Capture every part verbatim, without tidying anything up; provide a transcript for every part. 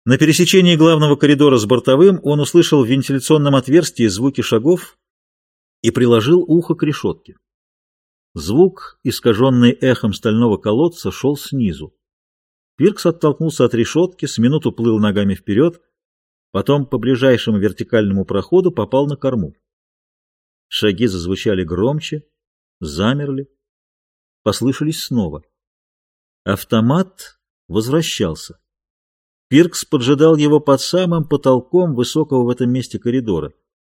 На пересечении главного коридора с бортовым он услышал в вентиляционном отверстии звуки шагов и приложил ухо к решетке. Звук, искаженный эхом стального колодца, шел снизу. Пиркс оттолкнулся от решетки, с минуту плыл ногами вперед, потом по ближайшему вертикальному проходу попал на корму. Шаги зазвучали громче, замерли, послышались снова. Автомат возвращался. Пиркс поджидал его под самым потолком высокого в этом месте коридора.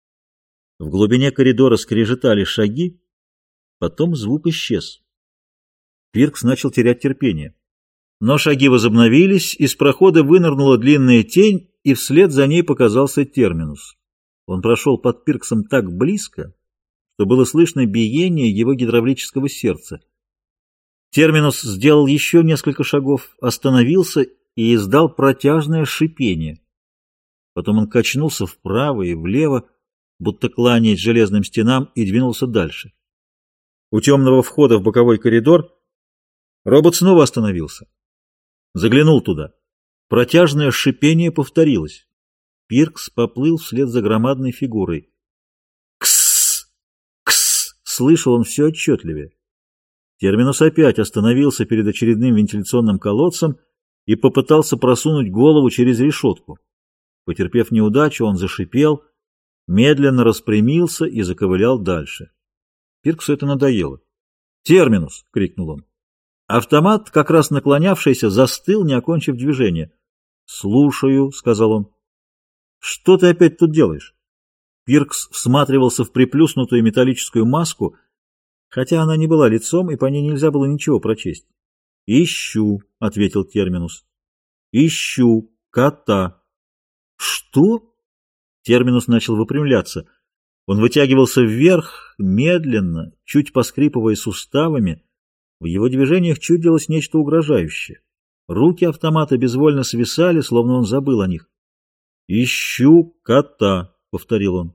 В глубине коридора скрежетали шаги, потом звук исчез. Пиркс начал терять терпение. Но шаги возобновились, из прохода вынырнула длинная тень, и вслед за ней показался терминус. Он прошел под Пирксом так близко, что было слышно биение его гидравлического сердца. Терминус сделал еще несколько шагов, остановился и издал протяжное шипение. Потом он качнулся вправо и влево, будто кланяясь железным стенам, и двинулся дальше. У темного входа в боковой коридор робот снова остановился. Заглянул туда. Протяжное шипение повторилось. Пиркс поплыл вслед за громадной фигурой. «Ксс! Ксс!» — слышал он все отчетливее. Терминус опять остановился перед очередным вентиляционным колодцем и попытался просунуть голову через решетку. Потерпев неудачу, он зашипел, медленно распрямился и заковылял дальше. Пирксу это надоело. «Терминус!» — крикнул он. Автомат, как раз наклонявшийся, застыл, не окончив движение. «Слушаю», — сказал он. «Что ты опять тут делаешь?» Пиркс всматривался в приплюснутую металлическую маску, хотя она не была лицом, и по ней нельзя было ничего прочесть. «Ищу», — ответил Терминус. «Ищу кота». «Что?» Терминус начал выпрямляться. Он вытягивался вверх, медленно, чуть поскрипывая суставами. В его движениях чудилось нечто угрожающее. Руки автомата безвольно свисали, словно он забыл о них. «Ищу кота», — повторил он.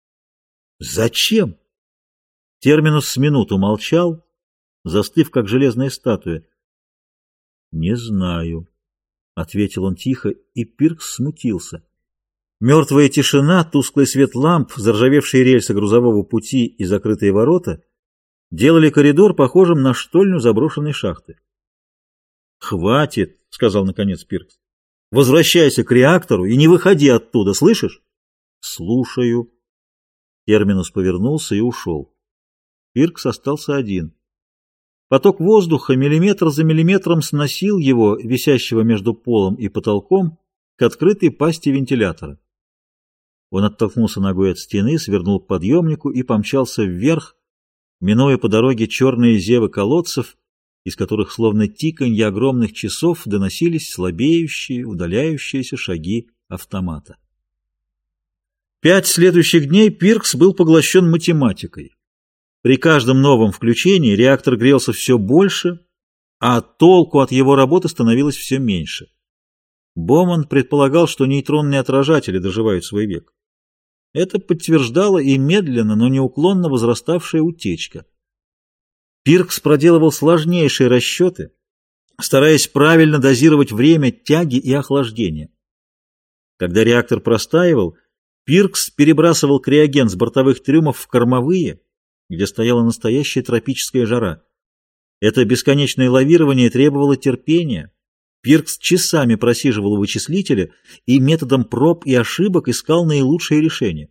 «Зачем?» Терминус с минуту молчал, застыв, как железная статуя. «Не знаю», — ответил он тихо, и Пиркс смутился. Мертвая тишина, тусклый свет ламп, заржавевшие рельсы грузового пути и закрытые ворота делали коридор похожим на штольню заброшенной шахты. «Хватит», — сказал наконец Пиркс. «Возвращайся к реактору и не выходи оттуда, слышишь?» «Слушаю». Терминус повернулся и ушел. Пиркс остался один. Поток воздуха миллиметр за миллиметром сносил его, висящего между полом и потолком, к открытой пасти вентилятора. Он оттолкнулся ногой от стены, свернул к подъемнику и помчался вверх, минуя по дороге черные зевы колодцев, из которых словно тиканье огромных часов доносились слабеющие, удаляющиеся шаги автомата. Пять следующих дней Пиркс был поглощен математикой. При каждом новом включении реактор грелся все больше, а толку от его работы становилось все меньше. Боман предполагал, что нейтронные отражатели доживают свой век. Это подтверждала и медленно, но неуклонно возраставшая утечка. Пиркс проделывал сложнейшие расчеты, стараясь правильно дозировать время тяги и охлаждения. Когда реактор простаивал, Пиркс перебрасывал криоген с бортовых трюмов в кормовые, где стояла настоящая тропическая жара. Это бесконечное лавирование требовало терпения. Пиркс часами просиживал у вычислителя и методом проб и ошибок искал наилучшие решения.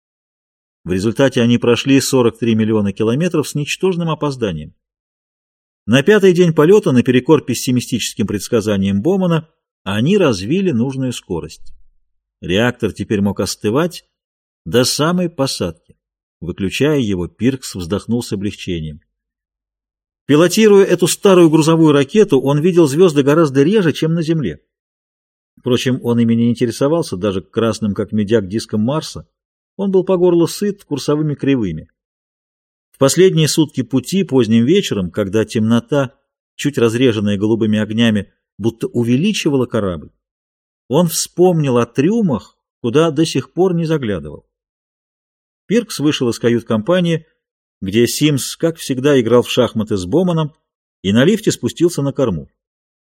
В результате они прошли сорок три миллиона километров с ничтожным опозданием. На пятый день полета, наперекор пессимистическим предсказаниям Бомана, они развили нужную скорость. Реактор теперь мог остывать до самой посадки. Выключая его, Пиркс вздохнул с облегчением. Пилотируя эту старую грузовую ракету, он видел звезды гораздо реже, чем на Земле. Впрочем, он ими не интересовался, даже красным, как медяк, диском Марса. Он был по горло сыт курсовыми кривыми. В последние сутки пути, поздним вечером, когда темнота, чуть разреженная голубыми огнями, будто увеличивала корабль, он вспомнил о трюмах, куда до сих пор не заглядывал. Пиркс вышел из кают-компании, где Симс, как всегда, играл в шахматы с Боманом, и на лифте спустился на корму.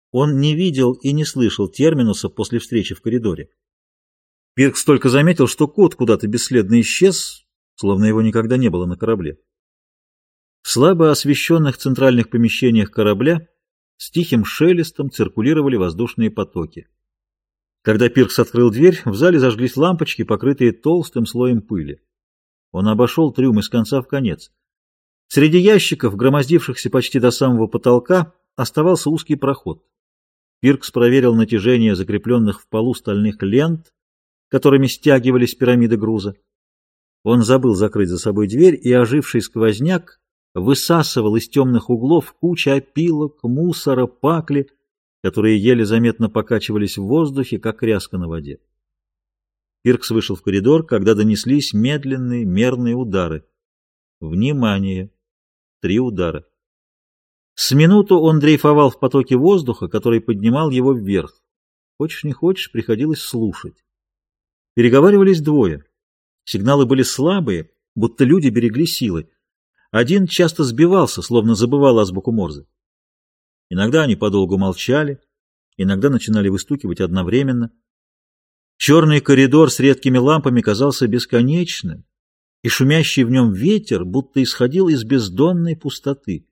Он не видел и не слышал терминуса после встречи в коридоре. Пиркс только заметил, что кот куда-то бесследно исчез, словно его никогда не было на корабле. В слабо освещенных центральных помещениях корабля с тихим шелестом циркулировали воздушные потоки. Когда Пиркс открыл дверь, в зале зажглись лампочки, покрытые толстым слоем пыли. Он обошел трюм из конца в конец. Среди ящиков, громоздившихся почти до самого потолка, оставался узкий проход. Пиркс проверил натяжение закрепленных в полу стальных лент, которыми стягивались пирамиды груза. Он забыл закрыть за собой дверь, и оживший сквозняк высасывал из темных углов кучи опилок, мусора, пакли, которые еле заметно покачивались в воздухе, как ряска на воде. Пиркс вышел в коридор, когда донеслись медленные, мерные удары. Внимание! Три удара. С минуту он дрейфовал в потоке воздуха, который поднимал его вверх. Хочешь не хочешь, приходилось слушать. Переговаривались двое. Сигналы были слабые, будто люди берегли силы. Один часто сбивался, словно забывал азбуку Морзе. Иногда они подолгу молчали, иногда начинали выстукивать одновременно. Черный коридор с редкими лампами казался бесконечным, и шумящий в нем ветер будто исходил из бездонной пустоты.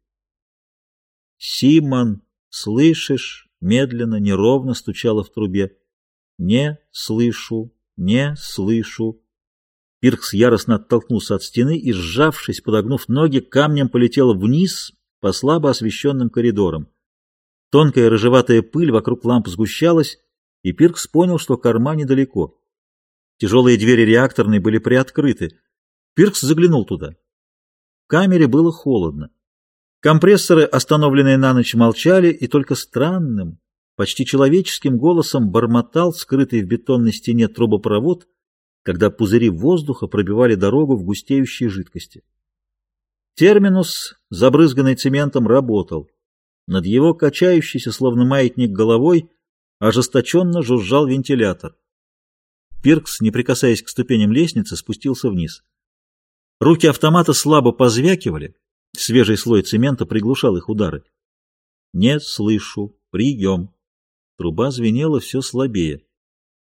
«Симон, слышишь?» — медленно, неровно стучало в трубе. «Не слышу, не слышу». Пиркс яростно оттолкнулся от стены и, сжавшись, подогнув ноги, камнем полетел вниз по слабо освещенным коридорам. Тонкая рыжеватая пыль вокруг ламп сгущалась, и Пиркс понял, что корма недалеко. Тяжелые двери реакторной были приоткрыты. Пиркс заглянул туда. В камере было холодно. Компрессоры, остановленные на ночь, молчали, и только странным, почти человеческим голосом бормотал скрытый в бетонной стене трубопровод, когда пузыри воздуха пробивали дорогу в густеющей жидкости. Терминус, забрызганный цементом, работал. Над его качающейся, словно маятник, головой ожесточенно жужжал вентилятор. Пиркс, не прикасаясь к ступеням лестницы, спустился вниз. Руки автомата слабо позвякивали, свежий слой цемента приглушал их удары. «Не слышу. Прием». Труба звенела все слабее.